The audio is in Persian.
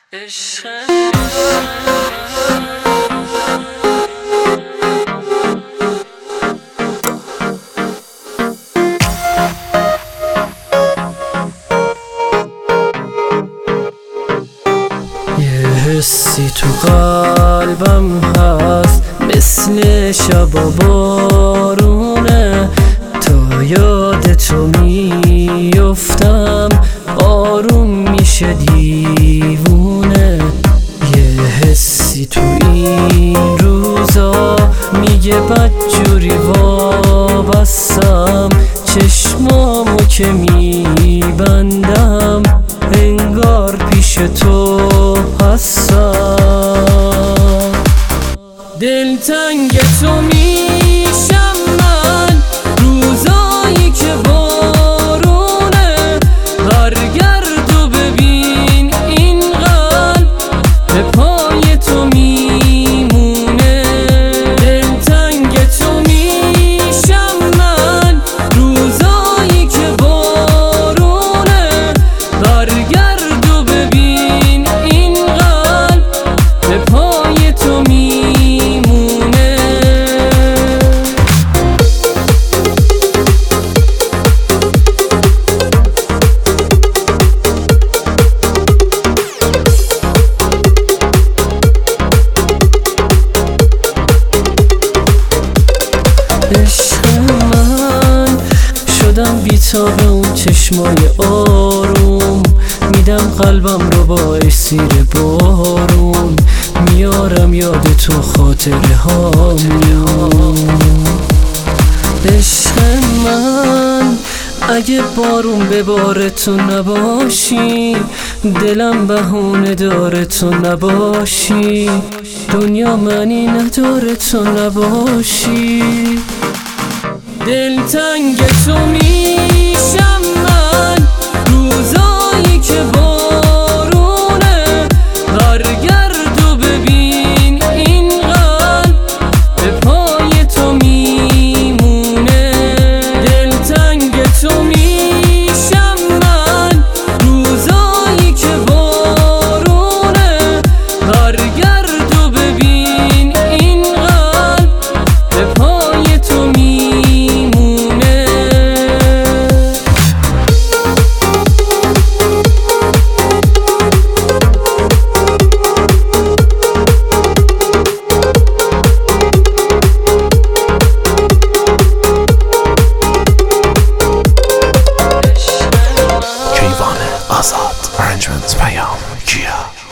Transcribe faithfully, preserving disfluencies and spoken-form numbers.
عشق یه حسی تو قلبم هست مثل شب و بارونه، تا یاد تو میفتم آروم میشه دیوونه. یه حسی تو این روزا میگه بدجوری وابستم، چشمامو که میبندم انگار پیش تو هستم. دلتنگ تو میشم من روزایی که بارونه، برگرد و ببین این قلب به پای تو میمونه. دلتنگ تو میشم من روزایی که بارونه، برگرد و ببین این قلب به پای تو میمونه. عشق من شدم بی‌تاب اون چشمای آروم، میدم قلبم رو با اسیر بارون، میارم یاد تو خاطره هامون. عشق من اگه بارون بباره تو نباشی، دلم بهونه داره تو نباشی، دنیا معنی نداره تو نباشی. دلتنگ تو میشم من روزایی که بارونه، برگرد و ببین این قلب به پای تو میمونه. دلتنگ تو میشم من روزایی که بارونه، برگرد و ببین این قلب به پای تو میمونه. کیوان آزاد، arrangements پیام کیا.